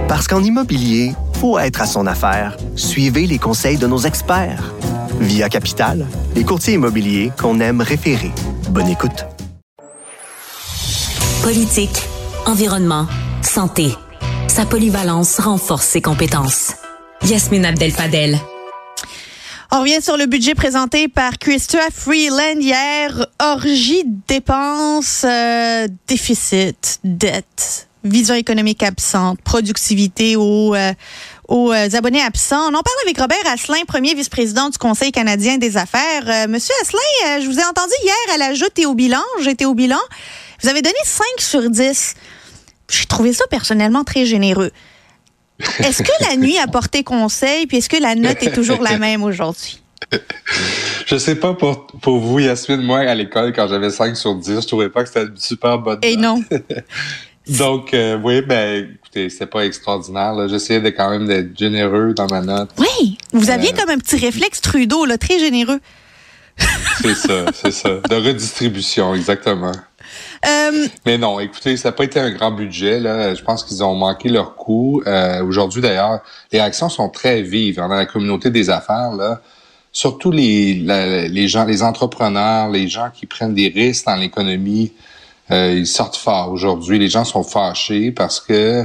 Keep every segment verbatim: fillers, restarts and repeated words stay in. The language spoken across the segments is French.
Parce qu'en immobilier, faut être à son affaire. Suivez les conseils de nos experts. Via Capital, les courtiers immobiliers qu'on aime référer. Bonne écoute. Politique, environnement, santé. Sa polyvalence renforce ses compétences. Yasmine Abdel-Fadel. On revient sur le budget présenté par Chrystia Freeland hier. Orgie de dépenses, euh, déficit, dette, vision économique absente, productivité aux, euh, aux abonnés absents. On en parle avec Robert Asselin, premier vice-président du Conseil canadien des affaires. Euh, Monsieur Asselin, euh, je vous ai entendu hier à la Joute et au bilan. J'étais au bilan. Vous avez donné cinq sur dix. J'ai trouvé ça personnellement très généreux. Est-ce que la nuit a porté conseil, puis est-ce que la note est toujours la même aujourd'hui? Je sais pas pour, pour vous, Yasmine, moi, à l'école, quand j'avais cinq sur dix, je trouvais pas que c'était une super bonne note. Et non. Donc, euh, oui, ben, écoutez, c'était pas extraordinaire, là. J'essayais de, quand même d'être généreux dans ma note. Oui, vous aviez euh, comme un petit réflexe Trudeau, là, très généreux. C'est ça, c'est ça. De redistribution, exactement. Euh, Mais non, écoutez, ça n'a pas été un grand budget, là. Je pense qu'ils ont manqué leur coup. Euh, aujourd'hui, d'ailleurs, les réactions sont très vives dans la communauté des affaires, là. Surtout les, la, les gens, les entrepreneurs, les gens qui prennent des risques dans l'économie, euh, ils sortent fort aujourd'hui. Les gens sont fâchés parce que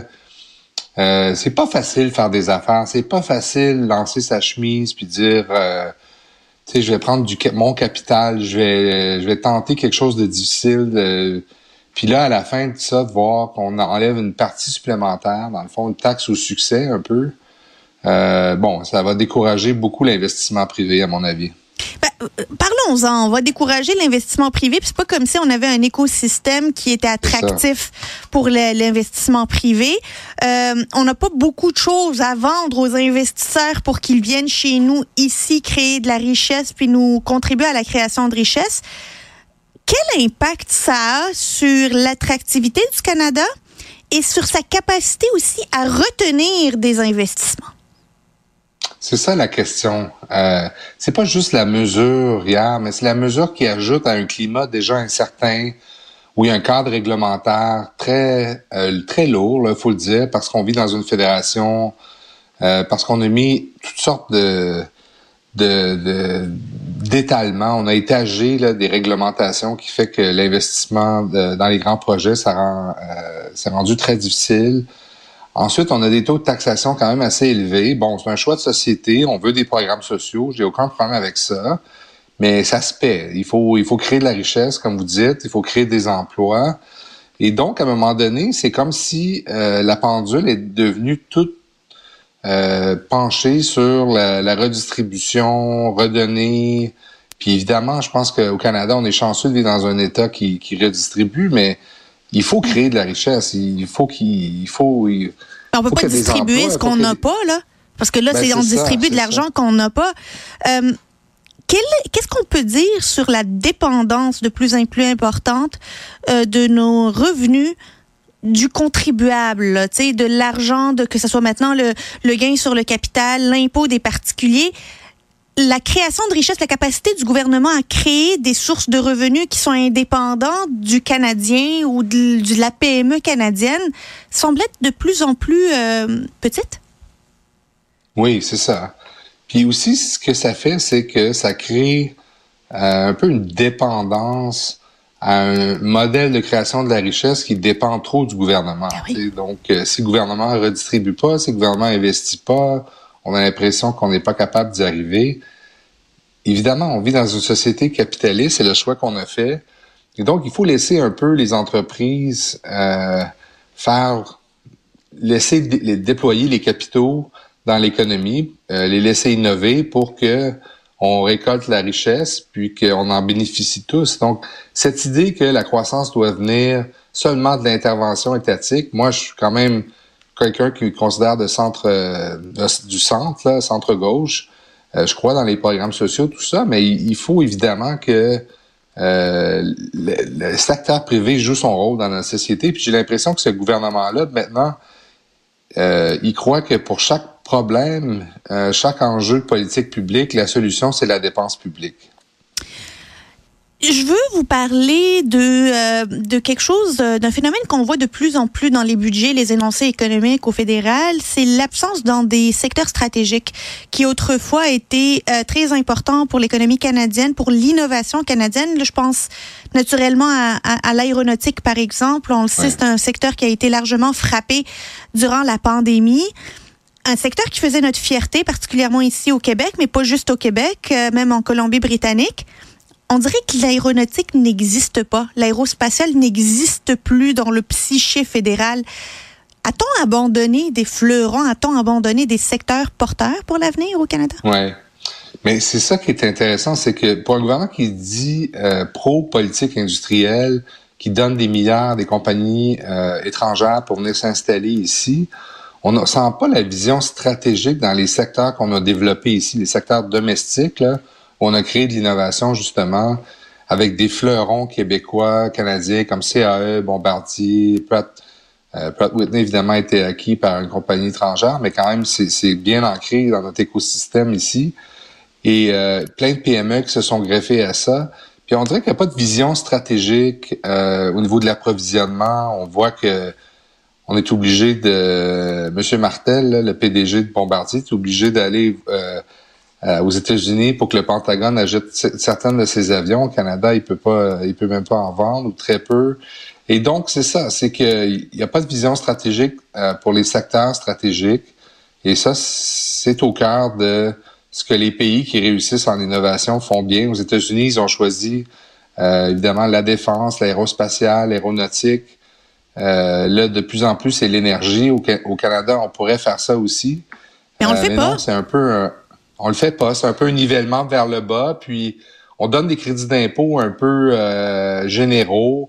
euh, c'est pas facile faire des affaires. C'est pas facile lancer sa chemise puis dire... Euh, tu sais, je vais prendre du mon capital, je vais je vais tenter quelque chose de difficile. De... Puis là, à la fin de ça, de voir qu'on enlève une partie supplémentaire, dans le fond, une taxe au succès un peu, euh, bon, ça va décourager beaucoup l'investissement privé, à mon avis. Ben, parlons-en. On va décourager l'investissement privé. Puis c'est pas comme si on avait un écosystème qui était attractif pour le, l'investissement privé. Euh, on n'a pas beaucoup de choses à vendre aux investisseurs pour qu'ils viennent chez nous ici créer de la richesse puis nous contribuer à la création de richesse. Quel impact ça a sur l'attractivité du Canada et sur sa capacité aussi à retenir des investissements? C'est ça la question. Euh, c'est pas juste la mesure hier, mais c'est la mesure qui ajoute à un climat déjà incertain, où il y a un cadre réglementaire très euh, très lourd, il faut le dire, parce qu'on vit dans une fédération, euh, parce qu'on a mis toutes sortes de, de, de d'étalements. On a étagé là, des réglementations qui fait que l'investissement de, dans les grands projets, ça rend euh, c'est rendu très difficile. Ensuite, on a des taux de taxation quand même assez élevés. Bon, c'est un choix de société. On veut des programmes sociaux. J'ai aucun problème avec ça. Mais ça se paie. Il faut, il faut créer de la richesse, comme vous dites. Il faut créer des emplois. Et donc, à un moment donné, c'est comme si euh, la pendule est devenue toute euh, penchée sur la, la redistribution, redonner. Puis évidemment, je pense qu'au Canada, on est chanceux de vivre dans un État qui, qui redistribue, mais il faut créer de la richesse. Il faut qu'il il faut. Il, on peut pas distribuer ce qu'on n'a pas, là. Parce que là, ben, c'est, c'est on ça, distribue c'est de l'argent ça. Qu'on n'a pas. Euh, quel, qu'est-ce qu'on peut dire sur la dépendance de plus en plus importante euh, de nos revenus du contribuable, là, de l'argent, de que ce soit maintenant le, le gain sur le capital, l'impôt des particuliers? La création de richesse, la capacité du gouvernement à créer des sources de revenus qui sont indépendantes du Canadien ou de, de la P M E canadienne semble être de plus en plus euh, petite? Oui, c'est ça. Puis aussi, ce que ça fait, c'est que ça crée euh, un peu une dépendance à un modèle de création de la richesse qui dépend trop du gouvernement. Ah oui. Donc, euh, si le gouvernement ne redistribue pas, si le gouvernement n'investit pas, on a l'impression qu'on n'est pas capable d'y arriver. Évidemment, on vit dans une société capitaliste, c'est le choix qu'on a fait. Et donc, il faut laisser un peu les entreprises euh, faire, laisser dé- les déployer les capitaux dans l'économie, euh, les laisser innover pour que on récolte la richesse, puis qu'on en bénéficie tous. Donc, cette idée que la croissance doit venir seulement de l'intervention étatique, moi, je suis quand même quelqu'un qui considère de centre euh, de, du centre, là, centre-gauche. Euh, je crois dans les programmes sociaux, tout ça, mais il, il faut évidemment que euh, le, le secteur privé joue son rôle dans la société. Puis j'ai l'impression que ce gouvernement-là, maintenant, euh, il croit que pour chaque problème, euh, chaque enjeu de politique publique, la solution, c'est la dépense publique. Je veux vous parler de euh, de quelque chose, d'un phénomène qu'on voit de plus en plus dans les budgets, les énoncés économiques au fédéral, c'est l'absence dans des secteurs stratégiques qui autrefois étaient euh, très importants pour l'économie canadienne, pour l'innovation canadienne. Là, je pense naturellement à, à, à l'aéronautique, par exemple. On le sait, ouais. C'est un secteur qui a été largement frappé durant la pandémie. Un secteur qui faisait notre fierté, particulièrement ici au Québec, mais pas juste au Québec, euh, même en Colombie-Britannique. On dirait que l'aéronautique n'existe pas. L'aérospatiale n'existe plus dans le psyché fédéral. A-t-on abandonné des fleurons? A-t-on abandonné des secteurs porteurs pour l'avenir au Canada? Oui. Mais c'est ça qui est intéressant, c'est que pour un gouvernement qui dit euh, pro-politique industrielle, qui donne des milliards à des compagnies euh, étrangères pour venir s'installer ici, on ne sent pas la vision stratégique dans les secteurs qu'on a développés ici, les secteurs domestiques, là. On a créé de l'innovation, justement, avec des fleurons québécois, canadiens, comme C A E, Bombardier, Pratt, euh, Pratt Whitney, évidemment, a été acquis par une compagnie étrangère, mais quand même, c'est, c'est bien ancré dans notre écosystème ici. Et euh, plein de P M E qui se sont greffés à ça. Puis on dirait qu'il n'y a pas de vision stratégique euh, au niveau de l'approvisionnement. On voit que on est obligé de... Monsieur Martel, là, le P D G de Bombardier, est obligé d'aller... Euh, Euh, aux États-Unis pour que le Pentagone achète c- certains de ses avions. Au Canada, il peut pas, il peut même pas en vendre ou très peu. Et donc, c'est ça, c'est qu'il n'y a pas de vision stratégique euh, pour les secteurs stratégiques. Et ça, c'est au cœur de ce que les pays qui réussissent en innovation font bien. Aux États-Unis, ils ont choisi euh, évidemment la défense, l'aérospatiale, l'aéronautique. Euh, là, de plus en plus, c'est l'énergie. Au, au Canada, on pourrait faire ça aussi. Mais on euh, le fait mais pas. Non, c'est un peu... Euh, On le fait pas, c'est un peu un nivellement vers le bas, puis on donne des crédits d'impôt un peu euh, généraux,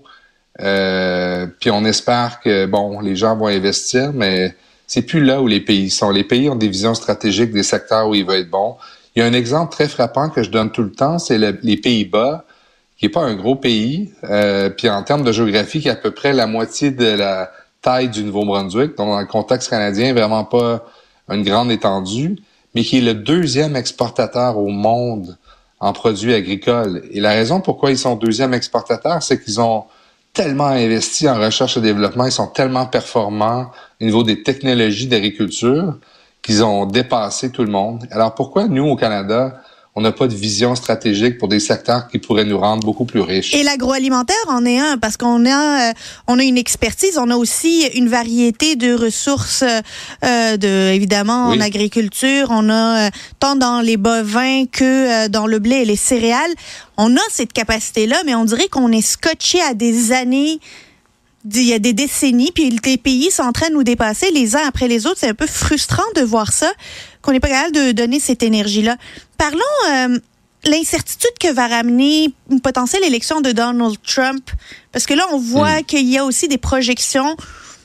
euh, puis on espère que, bon, les gens vont investir, mais c'est plus là où les pays sont. Les pays ont des visions stratégiques des secteurs où ils veulent être bons. Il y a un exemple très frappant que je donne tout le temps, c'est le, les Pays-Bas, qui est pas un gros pays, euh, puis en termes de géographie, qui est à peu près la moitié de la taille du Nouveau-Brunswick, donc dans le contexte canadien, vraiment pas une grande étendue, mais qui est le deuxième exportateur au monde en produits agricoles. Et la raison pourquoi ils sont deuxième exportateur, c'est qu'ils ont tellement investi en recherche et développement, ils sont tellement performants au niveau des technologies d'agriculture qu'ils ont dépassé tout le monde. Alors pourquoi nous, au Canada, on n'a pas de vision stratégique pour des secteurs qui pourraient nous rendre beaucoup plus riches? Et l'agroalimentaire en est un, parce qu'on a, euh, on a une expertise, on a aussi une variété de ressources, euh, de, évidemment, oui. En agriculture. On a, euh, tant dans les bovins que euh, dans le blé et les céréales. On a cette capacité-là, mais on dirait qu'on est scotché à des années, il y a des décennies, puis les pays sont en train de nous dépasser les uns après les autres. C'est un peu frustrant de voir ça, qu'on n'est pas capable de donner cette énergie-là. Parlons euh, l'incertitude que va ramener une potentielle élection de Donald Trump, parce que là, on voit mmh. qu'il y a aussi des projections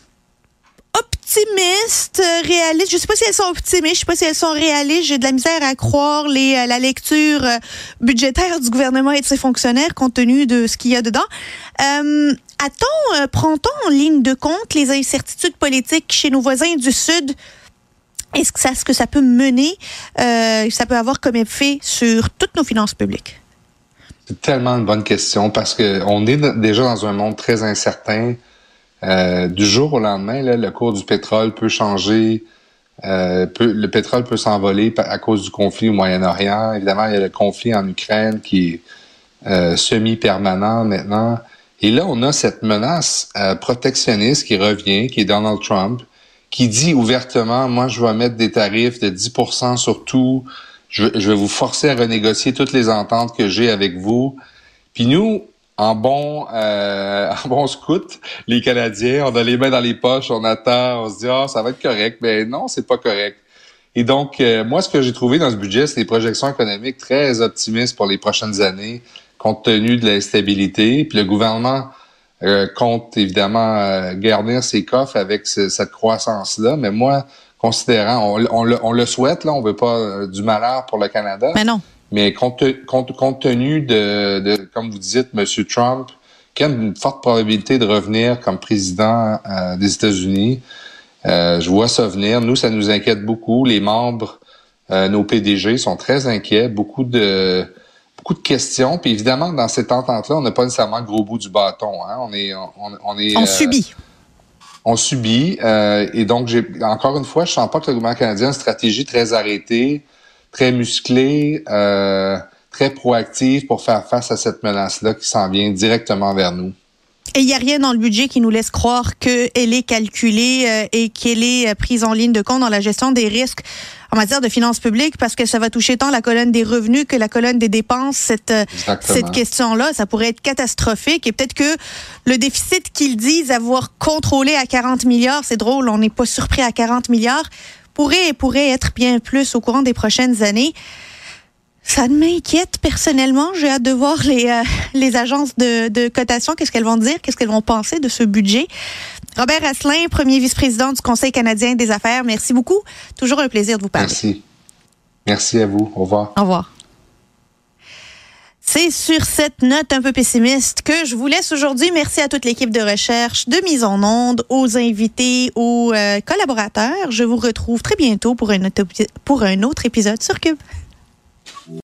optimistes, réalistes. Je ne sais pas si elles sont optimistes, je ne sais pas si elles sont réalistes. J'ai de la misère à croire les, la lecture budgétaire du gouvernement et de ses fonctionnaires compte tenu de ce qu'il y a dedans. Euh, a-t-on, euh, prend-on en ligne de compte les incertitudes politiques chez nos voisins du Sud? Est-ce que ça, ce que ça peut mener, euh, ça peut avoir comme effet sur toutes nos finances publiques? C'est tellement une bonne question parce que on est déjà dans un monde très incertain. Euh, du jour au lendemain, là, le cours du pétrole peut changer. Euh, peut, le pétrole peut s'envoler à cause du conflit au Moyen-Orient. Évidemment, il y a le conflit en Ukraine qui est euh, semi-permanent maintenant. Et là, on a cette menace euh, protectionniste qui revient, qui est Donald Trump, qui dit ouvertement, moi, je vais mettre des tarifs de dix pour cent sur tout. Je, je vais vous forcer à renégocier toutes les ententes que j'ai avec vous. Puis nous, en bon, euh, en bon scout, les Canadiens, on a les mains dans les poches, on attend, on se dit, ah, oh, ça va être correct. Mais non, c'est pas correct. Et donc, euh, moi, ce que j'ai trouvé dans ce budget, c'est des projections économiques très optimistes pour les prochaines années, compte tenu de l'instabilité. Puis le gouvernement euh, compte évidemment euh, garnir ses coffres avec ce, cette croissance-là. Mais moi, considérant, on, on, le, on le souhaite, là, on veut pas euh, du malheur pour le Canada. Mais non. Mais compte, compte, compte tenu de, de, comme vous dites, M. Trump, qui a une forte probabilité de revenir comme président euh, des États-Unis, euh, je vois ça venir. Nous, ça nous inquiète beaucoup. Les membres, euh, nos P D G sont très inquiets. Beaucoup de beaucoup de questions. Puis évidemment, dans cette entente-là, on n'a pas nécessairement le gros bout du bâton. Hein? On est, on, on est. On euh, subit. On subit. Euh, et donc, j'ai encore une fois, je sens pas que le gouvernement canadien a une stratégie très arrêtée, très musclée, euh, très proactive pour faire face à cette menace-là qui s'en vient directement vers nous. Et il n'y a rien dans le budget qui nous laisse croire qu'elle est calculée euh, et qu'elle est prise en ligne de compte dans la gestion des risques en matière de finances publiques, parce que ça va toucher tant la colonne des revenus que la colonne des dépenses, cette, cette question-là. Ça pourrait être catastrophique. Et peut-être que le déficit qu'ils disent avoir contrôlé à quarante milliards, c'est drôle, on n'est pas surpris à quarante milliards, pourrait, pourrait être bien plus au courant des prochaines années. Ça m'inquiète personnellement. J'ai hâte de voir les, euh, les agences de, de cotation, qu'est-ce qu'elles vont dire, qu'est-ce qu'elles vont penser de ce budget. Robert Asselin, premier vice-président du Conseil canadien des affaires, merci beaucoup. Toujours un plaisir de vous parler. Merci. Merci à vous. Au revoir. Au revoir. C'est sur cette note un peu pessimiste que je vous laisse aujourd'hui. Merci à toute l'équipe de recherche, de mise en onde, aux invités, aux euh, collaborateurs. Je vous retrouve très bientôt pour un, pour un autre épisode sur Cube.